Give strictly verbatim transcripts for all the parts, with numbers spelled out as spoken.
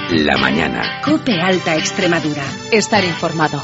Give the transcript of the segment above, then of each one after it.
la mañana. COPE Alta Extremadura. Estar informado.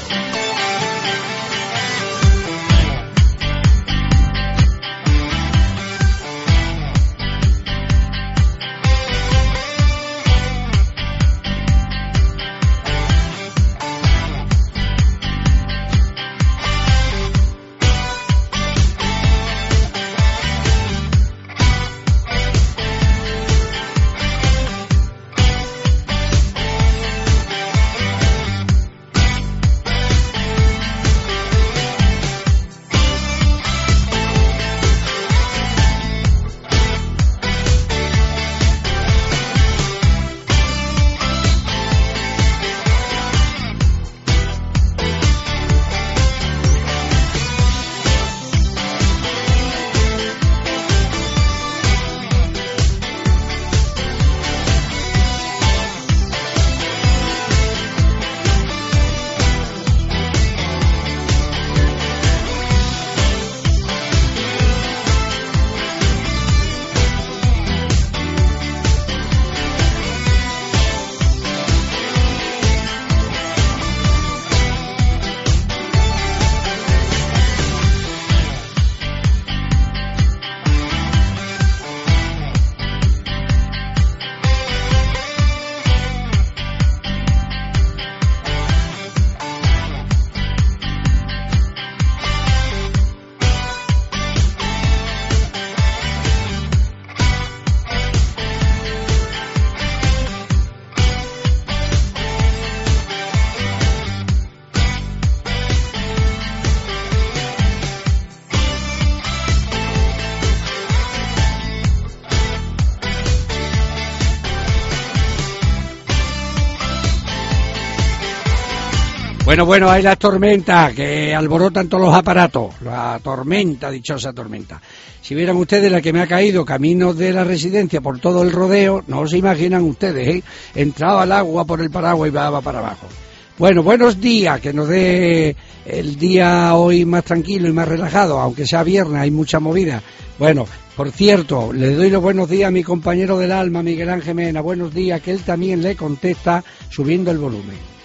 Bueno, bueno, hay la tormenta que alborotan todos los aparatos, la tormenta, dichosa tormenta. Si vieran ustedes la que me ha caído camino de la residencia por todo el rodeo, no se imaginan ustedes, ¿eh? Entraba el agua por el paraguas y va para abajo. Bueno, buenos días, que nos dé el día hoy más tranquilo y más relajado, aunque sea viernes, hay mucha movida. Bueno, por cierto, le doy los buenos días a mi compañero del alma, Miguel Ángel Mena, buenos días, que él también le contesta subiendo el volumen.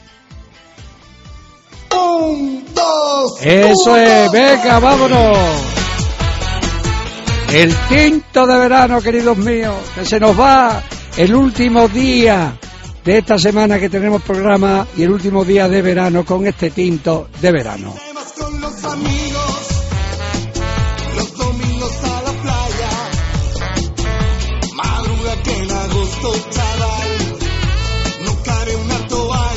Un, dos, Eso uno, es, venga, vámonos. El tinto de verano, queridos míos, que se nos va el último día de esta semana que tenemos programa y el último día de verano con este tinto de verano. con los amigos, los domingos a la playa, madruga que en agosto, chaval, no cabe una toalla.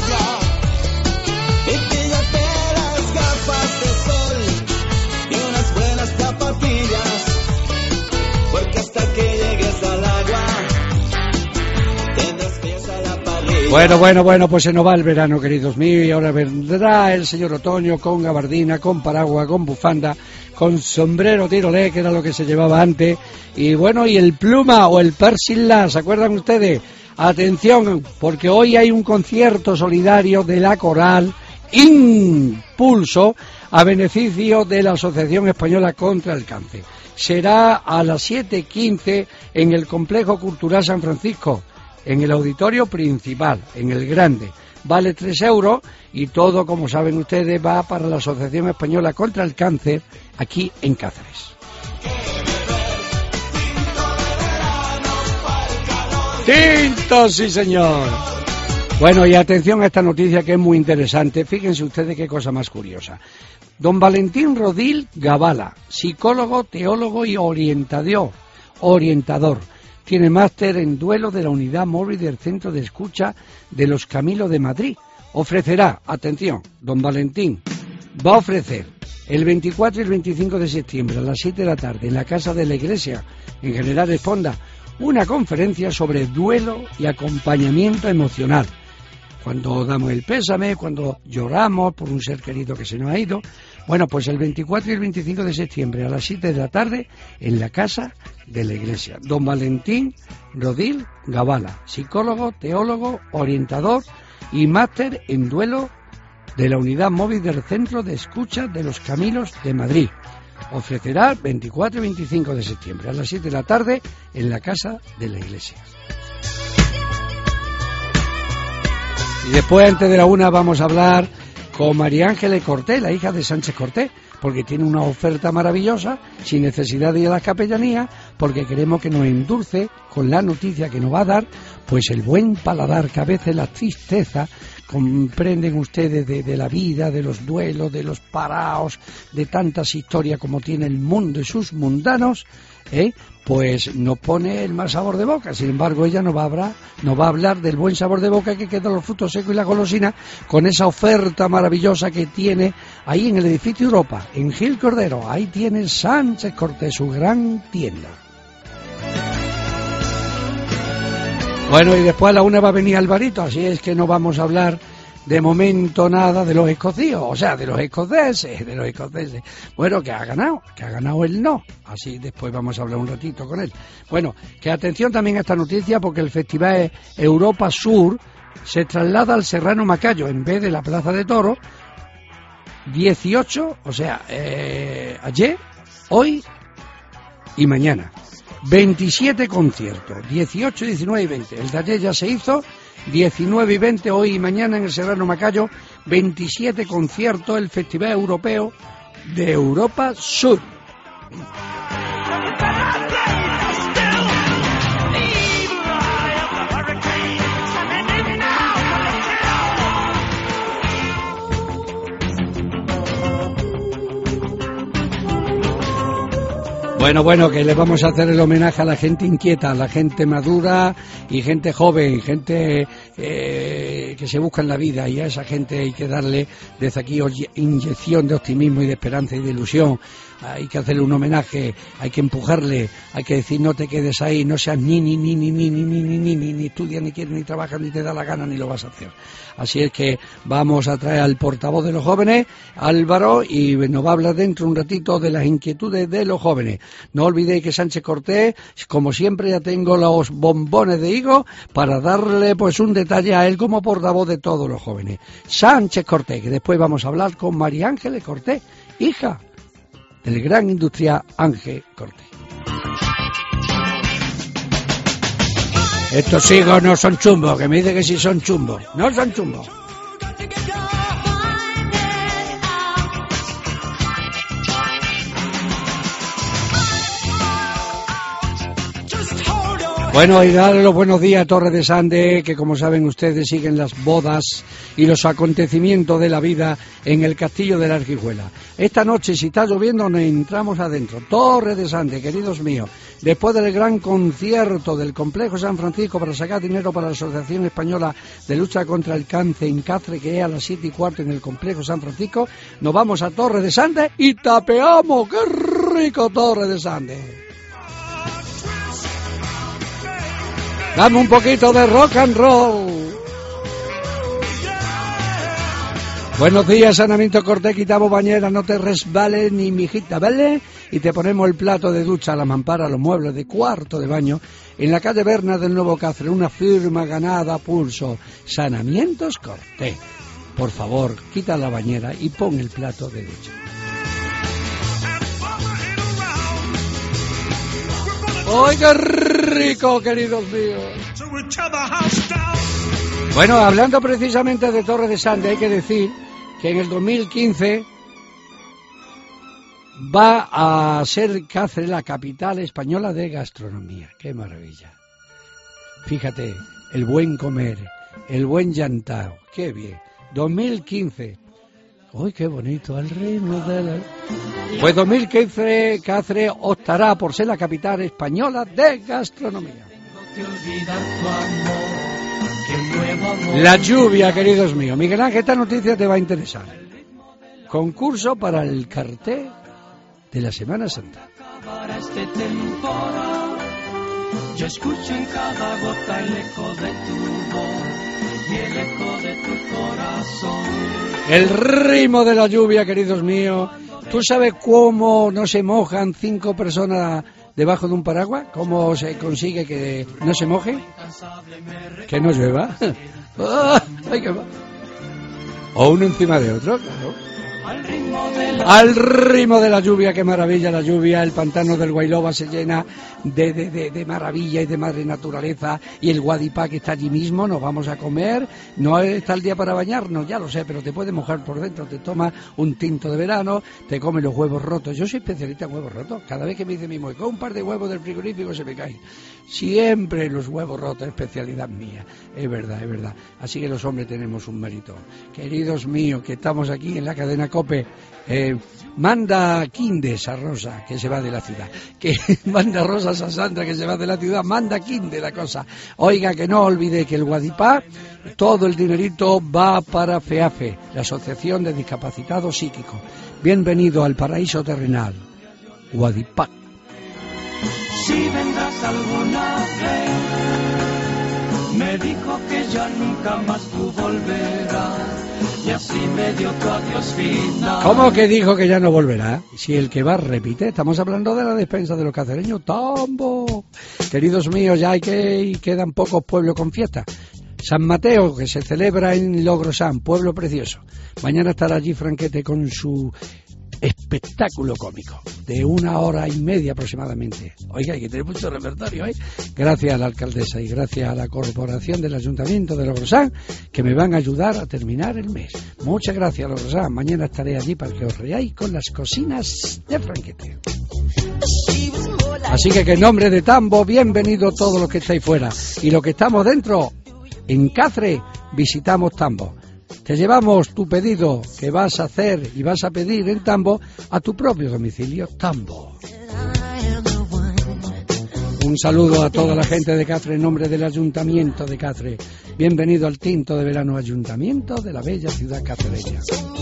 Bueno, bueno, bueno, pues se nos va el verano, queridos míos, y ahora vendrá el señor otoño con gabardina, con paraguas, con bufanda, con sombrero tirolé, que era lo que se llevaba antes, y bueno, y el pluma o el persilá, ¿se acuerdan ustedes? Atención, porque hoy hay un concierto solidario de la coral Impulso a beneficio de la Asociación Española contra el Cáncer. Será a las siete quince en el Complejo Cultural San Francisco, en el auditorio principal, en el grande. Vale tres euros y todo, como saben ustedes, va para la Asociación Española contra el Cáncer aquí en Cáceres. ¡Tinto, sí señor! Bueno, y atención a esta noticia que es muy interesante. Fíjense ustedes qué cosa más curiosa. Don Valentín Rodil Gavala, psicólogo, teólogo y orientador, orientador. Tiene máster en duelo de la unidad móvil del Centro de Escucha de los Camilos de Madrid. Ofrecerá, atención, don Valentín, va a ofrecer el veinticuatro y el veinticinco de septiembre a las siete de la tarde en la Casa de la Iglesia, en General Esponda, una conferencia sobre duelo y acompañamiento emocional. Cuando damos el pésame, cuando lloramos por un ser querido que se nos ha ido. Bueno, pues el veinticuatro y el veinticinco de septiembre a las siete de la tarde en la Casa de la Iglesia. Don Valentín Rodil Gavala, psicólogo, teólogo, orientador y máster en duelo de la unidad móvil del Centro de Escucha de los Camilos de Madrid. Ofrecerá el veinticuatro y veinticinco de septiembre a las siete de la tarde en la Casa de la Iglesia. Y después, antes de la una, vamos a hablar con María Ángeles Cortés, la hija de Sánchez Cortés, porque tiene una oferta maravillosa, sin necesidad de ir a las capellanías, porque queremos que nos endulce con la noticia que nos va a dar, pues el buen paladar, que a veces la tristeza, comprenden ustedes de, de la vida, de los duelos, de los paraos, de tantas historias como tiene el mundo y sus mundanos, ¿eh? Pues nos pone el mal sabor de boca. Sin embargo, ella nos va a hablar, nos va a hablar del buen sabor de boca que queda los frutos secos y la golosina, con esa oferta maravillosa que tiene ahí en el edificio Europa, en Gil Cordero. Ahí tiene Sánchez Cortés, su gran tienda. Bueno, y después a la una va a venir Alvarito, así es que no vamos a hablar de momento nada de los escocíos, o sea, de los escoceses, de los escoceses. Bueno, que ha ganado, que ha ganado el no. Así después vamos a hablar un ratito con él. Bueno, que atención también a esta noticia, porque el Festival Europa Sur se traslada al Serrano Macayo en vez de la Plaza de Toros. dieciocho, o sea, eh, ayer, hoy y mañana. veintisiete conciertos, dieciocho, diecinueve y veinte. El de ayer ya se hizo, diecinueve y veinte, hoy y mañana en el Serrano Macayo, veintisiete conciertos, el Festival Europeo de Europa Sur. Bueno, bueno, que le vamos a hacer el homenaje a la gente inquieta, a la gente madura y gente joven, gente eh, que se busca en la vida, y a esa gente hay que darle desde aquí inyección de optimismo y de esperanza y de ilusión. Hay que hacerle un homenaje, hay que empujarle, hay que decir no te quedes ahí, no seas ni ni ni ni ni ni ni ni ni ni ni estudias, ni quieres, ni trabajas, ni te da la gana, ni lo vas a hacer. Así es que vamos a traer al portavoz de los jóvenes, Álvaro, y nos va a hablar dentro un ratito de las inquietudes de los jóvenes. No olvidéis que Sánchez Cortés, como siempre, ya tengo los bombones de higo para darle pues un detalle a él como portavoz de todos los jóvenes. Sánchez Cortés, que después vamos a hablar con María Ángeles Cortés, hija del gran industrial Ángel Cortés. Estos higos no son chumbos, que me dice que sí son chumbos. No son chumbos. Bueno, y darle los buenos días a Torre de Sande, que como saben ustedes siguen las bodas y los acontecimientos de la vida en el castillo de la Argijuela. Esta noche, si está lloviendo, nos entramos adentro. Torre de Sande, queridos míos, después del gran concierto del Complejo San Francisco para sacar dinero para la Asociación Española de Lucha contra el Cáncer en Cáceres, que es a las siete y cuarto en el Complejo San Francisco, nos vamos a Torre de Sande y tapeamos. ¡Qué rico Torre de Sande! Dame un poquito de rock and roll. Buenos días, Sanamiento Cortés, quitamos bañera, no te resbales ni mijita, ¿vale? Y te ponemos el plato de ducha, la mampara, los muebles de cuarto de baño, en la calle Berna del Nuevo Cáceres, una firma ganada a pulso. Sanamientos Cortés. Por favor, quita la bañera y pon el plato de ducha. ¡Ay, qué rico, queridos míos! Bueno, hablando precisamente de Torre de Sande, hay que decir que en el dos mil quince va a ser Cáceres la capital española de gastronomía. ¡Qué maravilla! Fíjate, el buen comer, el buen llantao, ¡qué bien! dos mil quince. ¡Uy, qué bonito! Al ritmo de la... Pues dos mil quince Cáceres optará por ser la capital española de gastronomía. La lluvia, queridos míos. Miguel Ángel, esta noticia te va a interesar. Concurso para el cartel de la Semana Santa. Yo escucho en cada gota el eco de tu voz y el eco de tu corazón. El ritmo de la lluvia, queridos míos. ¿Tú sabes cómo no se mojan cinco personas debajo de un paraguas? ¿Cómo se consigue que no se mojen? Que no llueva. O uno encima de otro, claro. Al ritmo de la, al ritmo de la lluvia, qué maravilla la lluvia, el pantano del Guaylova se llena de, de, de, de maravilla y de madre naturaleza, y el Guadipá que está allí mismo, nos vamos a comer, no está el día para bañarnos, ya lo sé, pero te puedes mojar por dentro, te tomas un tinto de verano, te comes los huevos rotos, yo soy especialista en huevos rotos, cada vez que me dice mi mujer, un par de huevos del frigorífico se me caen, siempre los huevos rotos, especialidad mía, es verdad, es verdad, así que los hombres tenemos un mérito, queridos míos, que estamos aquí en la cadena COPE, eh, manda Quindes a Rosa, que se va de la ciudad, que manda Rosas a Sandra, que se va de la ciudad, manda Quinde la cosa, oiga, que no olvide que el Guadipá, todo el dinerito va para FEAFE, la Asociación de Discapacitados Psíquicos. Bienvenido al paraíso terrenal, Guadipá. si vendrás alguna vez, me dijo que ya nunca más tú volverás, y así me dio tu adiós final. ¿Cómo que dijo que ya no volverá? Si el que va repite, estamos hablando de la despensa de los cacereños, ¡Tambo! Queridos míos, ya hay que y quedan pocos pueblos con fiesta. San Mateo, que se celebra en Logrosán, pueblo precioso. Mañana estará allí Franquete con su espectáculo cómico de una hora y media aproximadamente. Oiga, hay que tener mucho repertorio, ¿eh? Gracias a la alcaldesa y gracias a la corporación del Ayuntamiento de Logrosán, que me van a ayudar a terminar el mes. Muchas gracias, Logrosán. Mañana estaré allí para que os reáis con las cocinas de Franquete. Así que, que en nombre de Tambo, bienvenidos todos los que estáis fuera. Y los que estamos dentro, en Cáceres, visitamos Tambo. Te llevamos tu pedido que vas a hacer y vas a pedir en Tambo a tu propio domicilio, Tambo. Un saludo a toda la gente de Cáceres en nombre del Ayuntamiento de Cáceres. Bienvenido al Tinto de Verano, Ayuntamiento de la bella ciudad cacereña.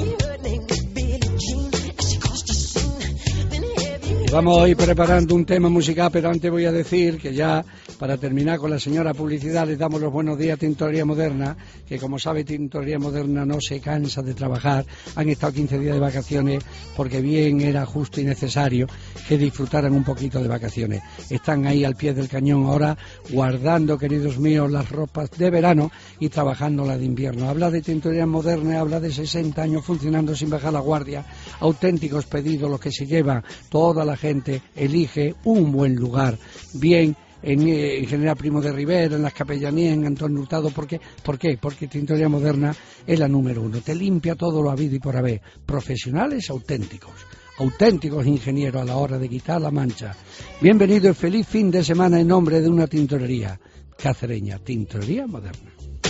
Vamos a ir preparando un tema musical, pero antes voy a decir que ya, para terminar con la señora publicidad, les damos los buenos días a Tintorería Moderna, que como sabe Tintorería Moderna no se cansa de trabajar, han estado quince días de vacaciones porque bien era justo y necesario que disfrutaran un poquito de vacaciones. Están ahí al pie del cañón ahora, guardando, queridos míos, las ropas de verano y trabajando la de invierno. Habla de Tintorería Moderna, habla de sesenta años funcionando sin bajar la guardia, auténticos pedidos los que se llevan, toda la gente elige un buen lugar, bien en, en General Primo de Rivera, en las Capellanías, en Antonio Hurtado. ¿Por qué? ¿Por qué? Porque Tintorería Moderna es la número uno, te limpia todo lo habido y por haber, profesionales auténticos, auténticos ingenieros a la hora de quitar la mancha. Bienvenido y feliz fin de semana en nombre de una tintorería cacereña, Tintorería Moderna.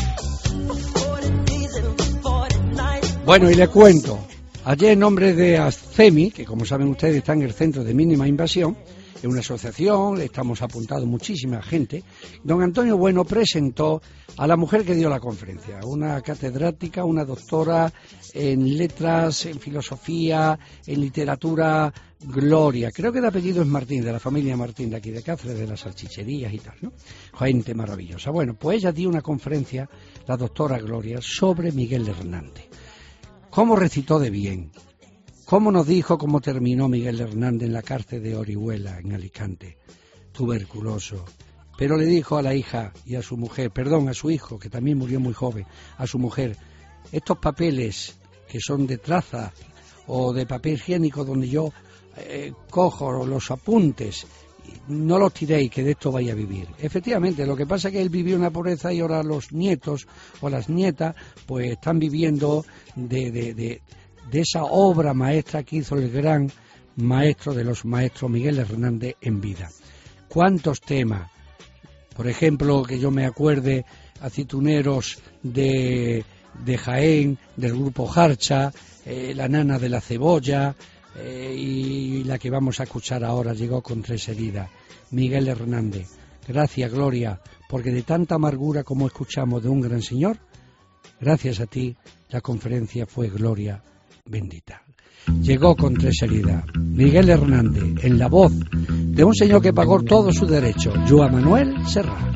Bueno, y le cuento. Ayer, en nombre de ASCEMI, que como saben ustedes está en el Centro de Mínima Invasión, es una asociación, le estamos apuntando muchísima gente, don Antonio Bueno presentó a la mujer que dio la conferencia, una catedrática, una doctora en letras, en filosofía, en literatura, Gloria, creo que el apellido es Martín, de la familia Martín de aquí de Cáceres, de las salchicherías y tal, ¿no? Gente maravillosa. Bueno, pues ella dio una conferencia, la doctora Gloria, sobre Miguel Hernández. ¿Cómo recitó de bien? ¿Cómo nos dijo cómo terminó Miguel Hernández en la cárcel de Orihuela, en Alicante? Tuberculoso. Pero le dijo a la hija y a su mujer, perdón, a su hijo, que también murió muy joven, a su mujer, estos papeles que son de traza o de papel higiénico donde yo eh, cojo los apuntes, no los tiréis, que de esto vaya a vivir. Efectivamente, lo que pasa es que él vivió una pobreza y ahora los nietos o las nietas pues están viviendo de, de, de, de esa obra maestra que hizo el gran maestro de los maestros, Miguel Hernández, en vida. ¿Cuántos temas? Por ejemplo, que yo me acuerde, aceituneros de, de Jaén, del grupo Jarcha, eh, la nana de la cebolla, Eh, y la que vamos a escuchar ahora, llegó con tres heridas, Miguel Hernández. Gracias, Gloria, porque de tanta amargura como escuchamos de un gran señor, gracias a ti la conferencia fue gloria bendita. Llegó con tres heridas, Miguel Hernández, en la voz de un señor que pagó todos sus derechos, Joan Manuel Serrat.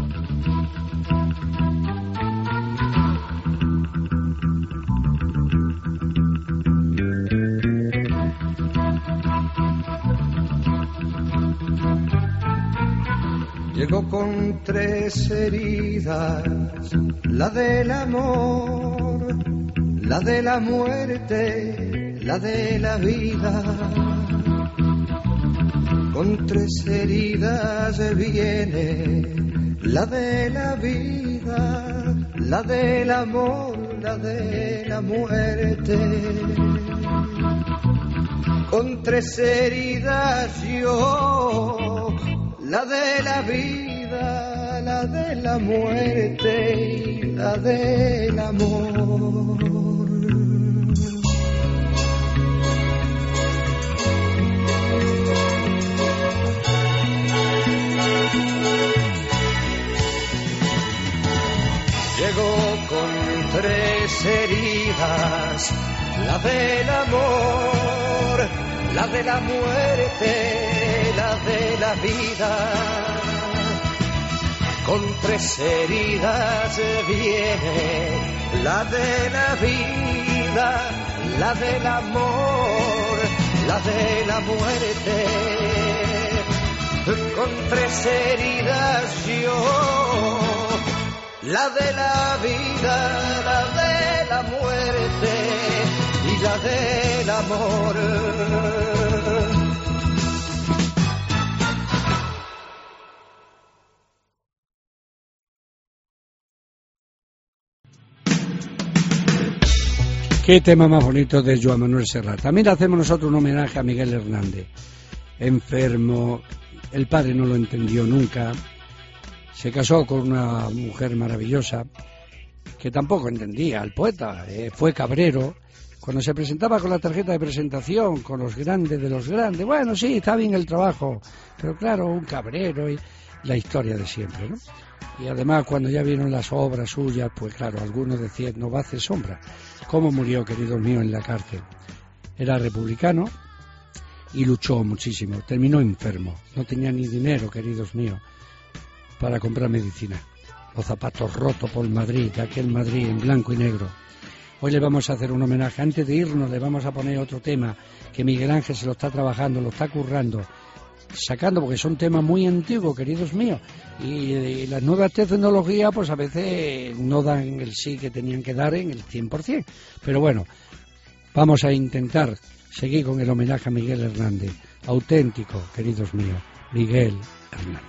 Llegó con tres heridas, la del amor, la de la muerte, la de la vida. Con tres heridas viene la de la vida, la del amor, la de la muerte. Con tres heridas yo, la de la vida, la de la muerte y la del amor. Llegó con tres heridas, la del amor, la de la muerte, la de la vida. Con tres heridas viene la de la vida, la del amor, la de la muerte. Con tres heridas yo, la de la vida, la de la muerte y la del amor. Qué tema más bonito de Joan Manuel Serrat. También hacemos nosotros un homenaje a Miguel Hernández, enfermo, el padre no lo entendió nunca. Se casó con una mujer maravillosa que tampoco entendía al poeta, eh, fue cabrero. Cuando se presentaba con la tarjeta de presentación, con los grandes de los grandes, bueno, sí, está bien el trabajo, pero claro, un cabrero y la historia de siempre, ¿no? Y además, cuando ya vieron las obras suyas, pues claro, algunos decían, no va a hacer sombra. ¿Cómo murió, queridos míos, en la cárcel? Era republicano y luchó muchísimo, terminó enfermo, no tenía ni dinero, queridos míos, para comprar medicina. Los zapatos rotos por Madrid, aquel Madrid en blanco y negro. Hoy le vamos a hacer un homenaje. Antes de irnos le vamos a poner otro tema que Miguel Ángel se lo está trabajando, lo está currando, sacando, porque son temas muy antiguos, queridos míos. Y, y las nuevas tecnologías pues a veces no dan el sí que tenían que dar en el cien por ciento. Pero bueno, vamos a intentar seguir con el homenaje a Miguel Hernández. Auténtico, queridos míos, Miguel Hernández.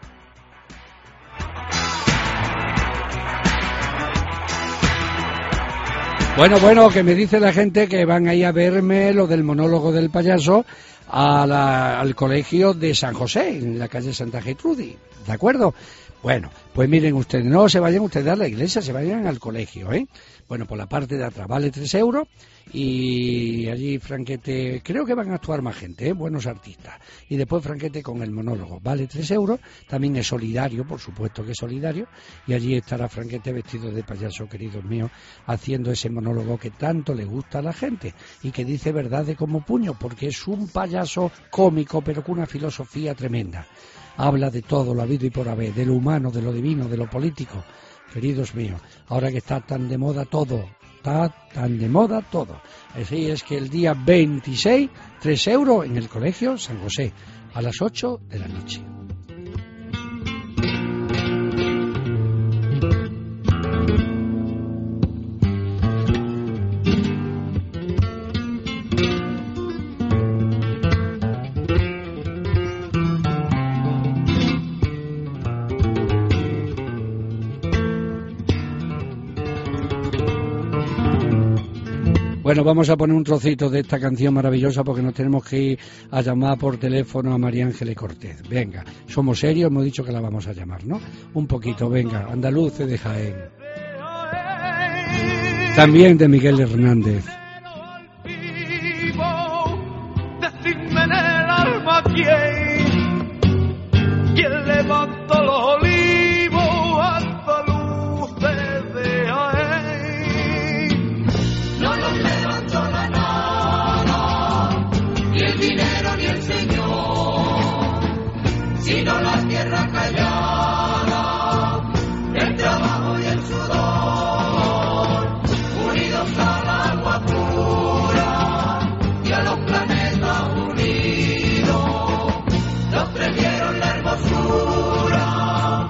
Bueno, bueno, que me dice la gente que van ahí a verme lo del monólogo del payaso a la, al colegio de San José, en la calle Santa Gertrudis, ¿de acuerdo? Bueno, pues miren ustedes, no se vayan ustedes a la iglesia, se vayan al colegio, ¿eh? Bueno, por la parte de atrás vale tres euros y allí Franquete, creo que van a actuar más gente, ¿eh? Buenos artistas. Y después Franquete con el monólogo, vale tres euros, también es solidario, por supuesto que es solidario, y allí estará Franquete vestido de payaso, queridos míos, haciendo ese monólogo que tanto le gusta a la gente y que dice verdades como puño, porque es un payaso cómico, pero con una filosofía tremenda. Habla de todo, lo habido y por haber, de lo humano, de lo divino, de lo político. Queridos míos, ahora que está tan de moda todo, está tan de moda todo. Así es que el día veintiséis, tres euros en el Colegio San José, a las ocho de la noche. Bueno, vamos a poner un trocito de esta canción maravillosa porque nos tenemos que ir a llamar por teléfono a María Ángeles Cortés. Venga, somos serios, hemos dicho que la vamos a llamar, ¿no? Un poquito, venga, Andaluces de Jaén. También de Miguel Hernández. Decidme en el alma quién, quién levantó los olivos, andaluces de Jaén. No los levantó la nada, ni el dinero ni el señor, sino la tierra callada, el trabajo y el sudor, unidos al agua pura y a los planetas unidos, nos prendieron la hermosura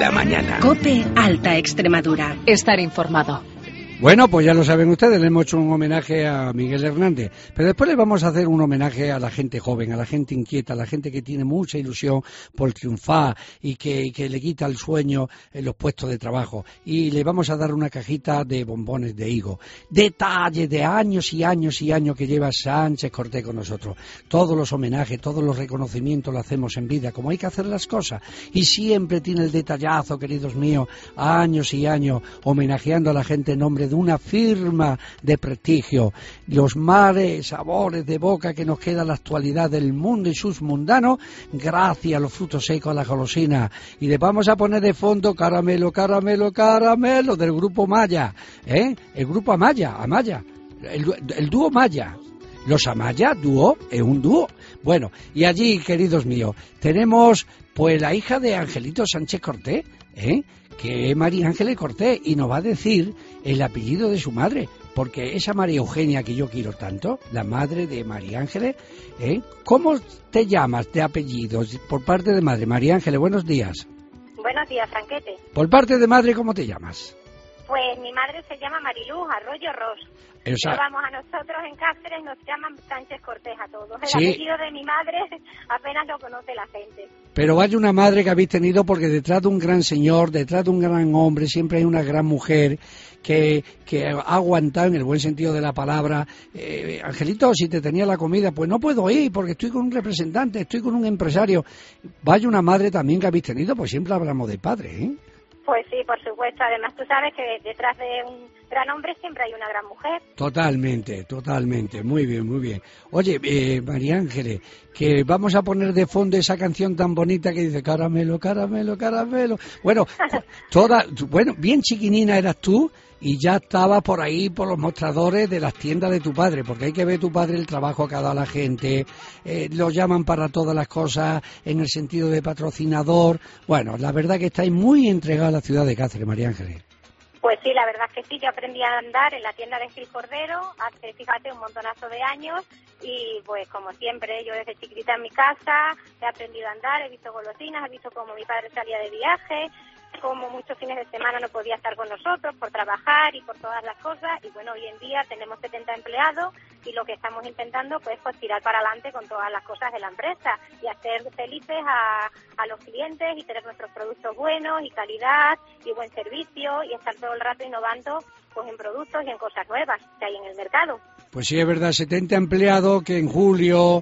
la mañana. COPE Alta Extremadura. Estar informado. Bueno, pues ya lo saben ustedes, le hemos hecho un homenaje a Miguel Hernández, pero después le vamos a hacer un homenaje a la gente joven, a la gente inquieta, a la gente que tiene mucha ilusión por triunfar y que, y que le quita el sueño en los puestos de trabajo. Y le vamos a dar una cajita de bombones de higo. Detalles de años y años y años que lleva Sánchez Cortés con nosotros. Todos los homenajes, todos los reconocimientos lo hacemos en vida, como hay que hacer las cosas. Y siempre tiene el detallazo, queridos míos, años y años homenajeando a la gente en nombre de una firma de prestigio, los mares, sabores de boca que nos queda la actualidad del mundo y sus mundanos, gracias a los frutos secos, a la golosina. Y le vamos a poner de fondo Caramelo, Caramelo, Caramelo del grupo Maya, ¿eh? El grupo Amaya, Amaya, el, el dúo Maya. Los Amaya, dúo, es un dúo. Bueno, y allí, queridos míos, tenemos pues la hija de Angelito Sánchez Cortés, ¿eh? que es María Ángeles Cortés, y nos va a decir el apellido de su madre, porque esa María Eugenia que yo quiero tanto, la madre de María Ángeles, ¿eh? ¿Cómo te llamas de apellido por parte de madre? María Ángeles, buenos días. Buenos días, Franquete. Por parte de madre, ¿cómo te llamas? Pues mi madre se llama Mariluz Arroyo Ros. O sea, Pero vamos, a nosotros en Cáceres nos llaman Sánchez Cortés a todos. El sí. apellido de mi madre apenas lo conoce la gente. Pero vaya una madre que habéis tenido, porque detrás de un gran señor, detrás de un gran hombre, siempre hay una gran mujer que, que ha aguantado en el buen sentido de la palabra. Eh, Angelito, si te tenía la comida, pues no puedo ir porque estoy con un representante, estoy con un empresario. Vaya una madre también que habéis tenido, pues siempre hablamos de padre, ¿eh? Pues sí, por supuesto. Además, tú sabes que detrás de un gran hombre siempre hay una gran mujer. Totalmente, totalmente. Muy bien, muy bien. Oye, eh, María Ángeles, que vamos a poner de fondo esa canción tan bonita que dice Caramelo, Caramelo, Caramelo. Bueno, toda, bueno, bien chiquinina eras tú y ya estabas por ahí por los mostradores de las tiendas de tu padre, porque hay que ver tu padre el trabajo que ha dado a la gente, eh, lo llaman para todas las cosas en el sentido de patrocinador. Bueno, la verdad que estáis muy entregados a la ciudad de Cáceres, María Ángeles. Pues sí, la verdad es que sí, yo aprendí a andar en la tienda de Gil Cordero hace, fíjate, un montonazo de años y pues como siempre, yo desde chiquitita en mi casa he aprendido a andar, he visto golosinas, he visto cómo mi padre salía de viaje, como muchos fines de semana no podía estar con nosotros por trabajar y por todas las cosas y bueno, hoy en día tenemos setenta empleados y lo que estamos intentando pues, pues tirar para adelante con todas las cosas de la empresa y hacer felices a, a los clientes y tener nuestros productos buenos y calidad y buen servicio y estar todo el rato innovando pues en productos y en cosas nuevas que hay en el mercado. Pues sí, es verdad, setenta empleados que en julio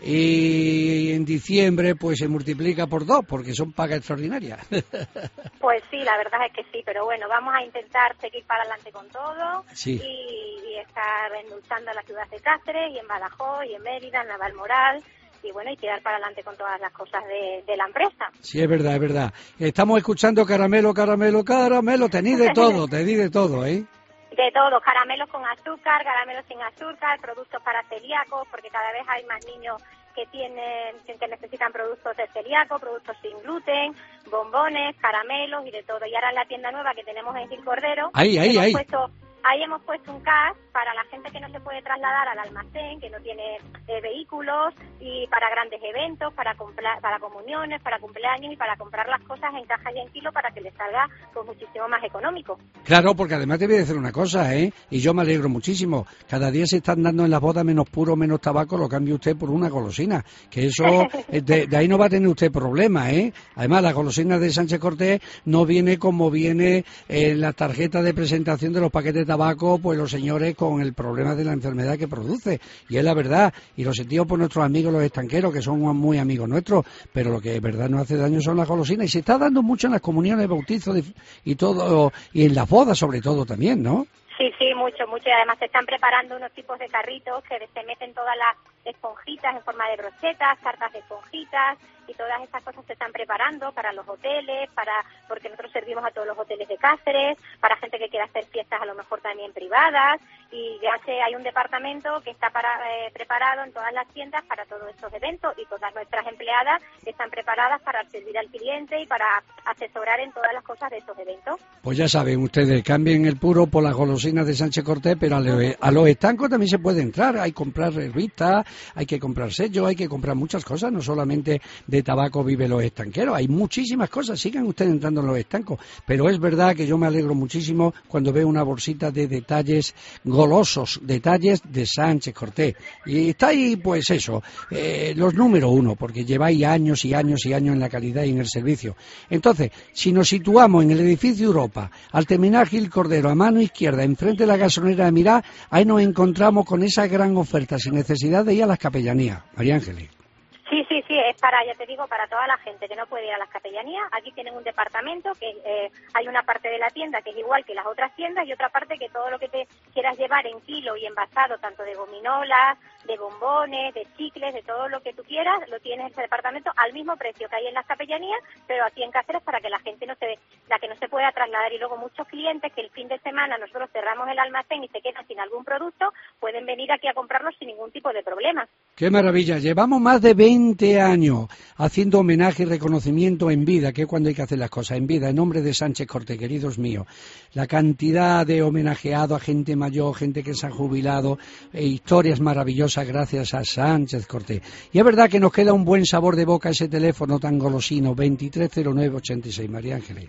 y en diciembre pues se multiplica por dos, porque son pagas extraordinarias. Pues sí, la verdad es que sí, pero bueno, vamos a intentar seguir para adelante con todo sí. y, y estar endulzando a la ciudad de Cáceres y en Badajoz y en Mérida, en Navalmoral y bueno, y tirar para adelante con todas las cosas de, de la empresa. Sí, es verdad, es verdad. Estamos escuchando Caramelo, Caramelo, Caramelo, tenéis de todo, tenéis de todo, ¿eh? De todo, caramelos con azúcar, caramelos sin azúcar, productos para celíacos, porque cada vez hay más niños que tienen que necesitan productos de celíaco, productos sin gluten, bombones, caramelos y de todo. Y ahora en la tienda nueva que tenemos en Gil Cordero, ahí, ahí, hemos ahí. puesto Ahí hemos puesto un C A S para la gente que no se puede trasladar al almacén, que no tiene eh, vehículos, y para grandes eventos, para comprar, para comuniones, para cumpleaños y para comprar las cosas en caja y en kilo para que les salga pues muchísimo más económico. Claro, porque además te voy a decir una cosa, ¿eh? Y yo me alegro muchísimo. Cada día se están dando en las bodas menos puro, menos tabaco, lo cambia usted por una golosina. Que eso, de, de ahí no va a tener usted problema, ¿eh? Además, la golosina de Sánchez Cortés no viene como viene en la tarjeta de presentación de los paquetes de tabaco, pues los señores con el problema de la enfermedad que produce, y es la verdad, y lo sentimos por nuestros amigos los estanqueros, que son muy amigos nuestros, pero lo que de verdad nos hace daño son las golosinas, y se está dando mucho en las comuniones, bautizos y todo, y en las bodas sobre todo también, ¿no? Sí, sí, mucho, mucho, y además se están preparando unos tipos de carritos que se meten todas las esponjitas en forma de brochetas, cartas de esponjitas, y todas estas cosas se están preparando para los hoteles, para porque nosotros servimos a todos los hoteles de Cáceres, para gente que quiera hacer fiestas a lo mejor también privadas, y ya se, hay un departamento que está para, eh, preparado en todas las tiendas para todos estos eventos, y todas nuestras empleadas están preparadas para servir al cliente y para asesorar en todas las cosas de estos eventos. Pues ya saben ustedes, cambien el puro por las golosinas de Sánchez Cortés, pero a, le, a los estancos también se puede entrar, hay comprar revistas, hay que comprar sellos, hay que comprar muchas cosas, no solamente de tabaco viven los estanqueros, hay muchísimas cosas, sigan ustedes entrando en los estancos, pero es verdad que yo me alegro muchísimo cuando veo una bolsita de detalles golosos, detalles de Sánchez Cortés, y está ahí pues eso, eh, los número uno, porque lleváis años y años y años en la calidad y en el servicio. Entonces, si nos situamos en el edificio Europa, al terminar Gil Cordero, a mano izquierda, enfrente de la gasolinera de Mirá, ahí nos encontramos con esa gran oferta, sin necesidad de ir a las capellanías. María Ángeles. Sí, sí, sí, es para, ya te digo, para toda la gente que no puede ir a las capellanías. Aquí tienen un departamento que eh, hay una parte de la tienda que es igual que las otras tiendas y otra parte que todo lo que te quieras llevar en kilo y envasado, tanto de gominolas, de bombones, de chicles, de todo lo que tú quieras, lo tienes en ese departamento al mismo precio que hay en las capellanías, pero aquí en Cáceres para que la gente no se, la que no se pueda trasladar. Y luego muchos clientes que el fin de semana nosotros cerramos el almacén y se quedan sin algún producto, pueden venir aquí a comprarlos sin ningún tipo de problema. ¡Qué maravilla! Llevamos más de veinte años haciendo homenaje y reconocimiento en vida, que es cuando hay que hacer las cosas, en vida, en nombre de Sánchez Cortés, queridos míos. La cantidad de homenajeados a gente mayor, gente que se ha jubilado, e historias maravillosas gracias a Sánchez Cortés. Y es verdad que nos queda un buen sabor de boca ese teléfono tan golosino, veintitrés cero nueve ochenta y seis, María Ángeles.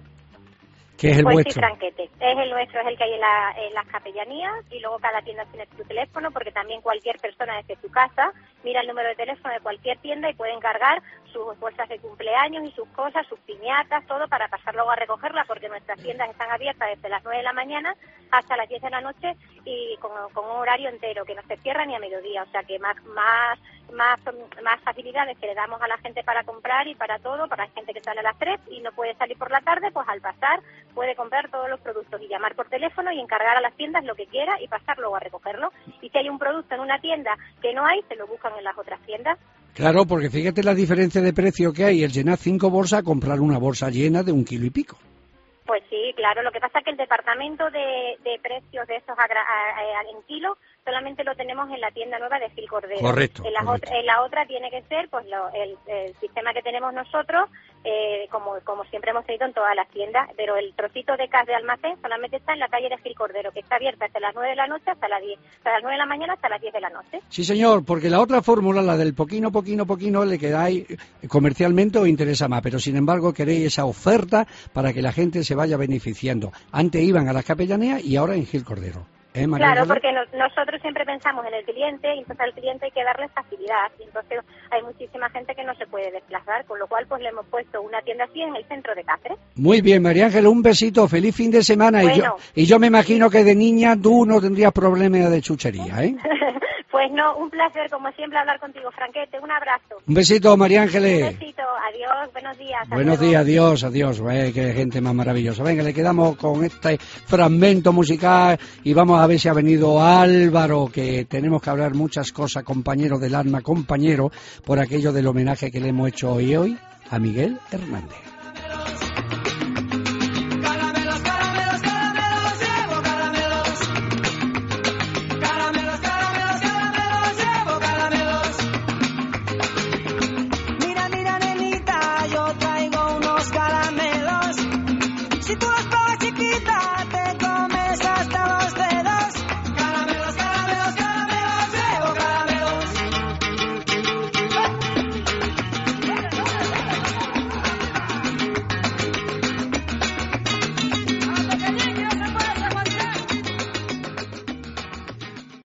¿Qué es el pues vuestro? Sí, Franquete. Es el nuestro, es el que hay en, la, en las capellanías y luego cada tienda tiene su teléfono porque también cualquier persona desde su casa mira el número de teléfono de cualquier tienda y puede encargar sus bolsas de cumpleaños y sus cosas, sus piñatas, todo para pasar luego a recogerla porque nuestras tiendas están abiertas desde las nueve de la mañana hasta las diez de la noche y con, con un horario entero que no se cierra ni a mediodía, o sea que más más más más facilidades que le damos a la gente para comprar y para todo, para la gente que sale a las tres y no puede salir por la tarde, pues al pasar puede comprar todos los productos y llamar por teléfono y encargar a las tiendas lo que quiera y pasar luego a recogerlo. Y si hay un producto en una tienda que no hay, se lo buscan en las otras tiendas. Claro, porque fíjate la diferencia de precio que hay, el llenar cinco bolsas a comprar una bolsa llena de un kilo y pico. Pues sí, claro, lo que pasa es que el departamento de, de precios de esos a, a, a, en kilo solamente lo tenemos en la tienda nueva de Gil Cordero. Correcto. En la, correcto. Otra, en la otra tiene que ser pues lo, el, el sistema que tenemos nosotros, eh, como, como siempre hemos tenido en todas las tiendas, pero el trocito de cas de almacén solamente está en la calle de Gil Cordero, que está abierta hasta las nueve de la noche, hasta las diez, hasta las nueve de la mañana, hasta las diez de la noche. Sí, señor, porque la otra fórmula, la del poquino, poquino, poquino, le quedáis comercialmente os interesa más, pero sin embargo queréis esa oferta para que la gente se vaya beneficiando. Antes iban a las capellanías y ahora en Gil Cordero. ¿Eh, claro, porque no, nosotros siempre pensamos en el cliente y entonces al cliente hay que darle facilidad y entonces hay muchísima gente que no se puede desplazar, con lo cual pues le hemos puesto una tienda así en el centro de Cáceres. Muy bien, María Ángeles, un besito, feliz fin de semana. Bueno. Y, yo, y yo me imagino que de niña tú no tendrías problemas de chuchería, ¿eh? Pues no, un placer como siempre hablar contigo, Franquete, un abrazo. Un besito, María Ángeles. Un besito, adiós, buenos días. Buenos días, adiós, adiós, eh, qué gente más maravillosa. Venga, le quedamos con este fragmento musical y vamos a ver si ha venido Álvaro, que tenemos que hablar muchas cosas, compañero del alma, compañero, por aquello del homenaje que le hemos hecho hoy, hoy a Miguel Hernández.